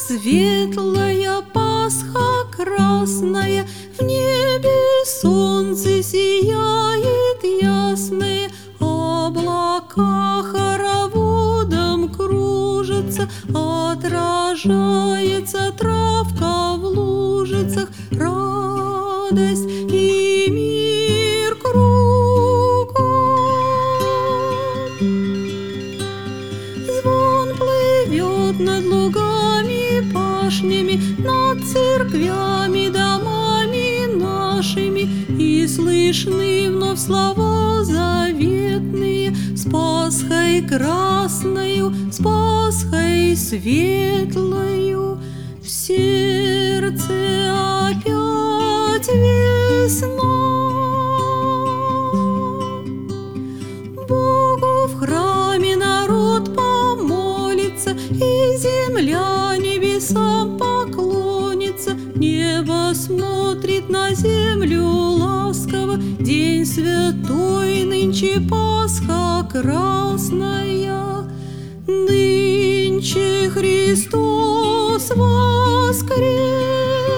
Светлая Пасха красная, в небе солнце сияет ясное, облака хороводом кружатся, отражается травка в лужицах, радость и мир кругом. Звон плывет над лугами, пашнями, над церквями, домами нашими, и слышны вновь слова заветные: с Пасхой красною, с Пасхой светлою, в сердце опять весна. Богу в храме народ помолится, и земля небесам поклонится. Небо смотрит на землю ласково, день святой нынче, Пасха красная. Нынче Христос воскрес!